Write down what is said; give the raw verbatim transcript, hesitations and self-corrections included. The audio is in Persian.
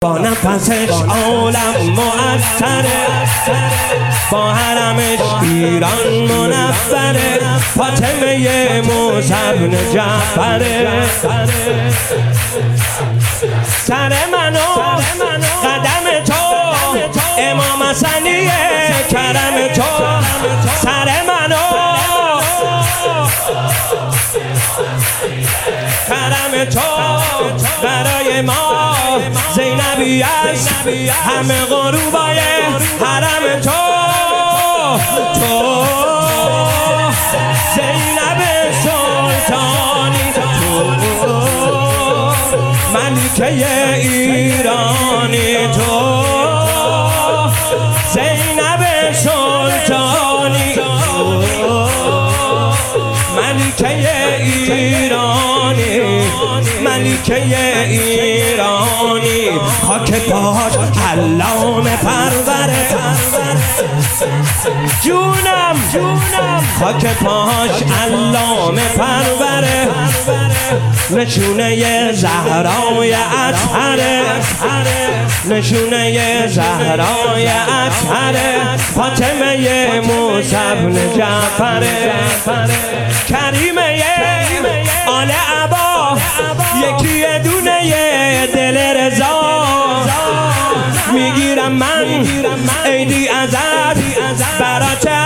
با نفسش عالم معطره، با حرمش ایران منوره، فاطمه موسی بن جعفره. سر منو قدم تو امام حسنی کرم تو، سر منو کرم تو برای ما زینبی است، همه غروبای حرم تو. تو زینب سلطانی، تو ملکه ایرانی، تو زینب سلطانی، ملکه ایرانی، ملکه ایرانی. خاک پاش علامه پروره، جونم جونم خاک پاش علامه پروره، نشونه زهرای اطهره، نشونه زهرای اطهره، فاطمه موسی بن جعفره. کریمه آل عبا، یکی دونه دل رضا، میگیرم من عیدی ازت برات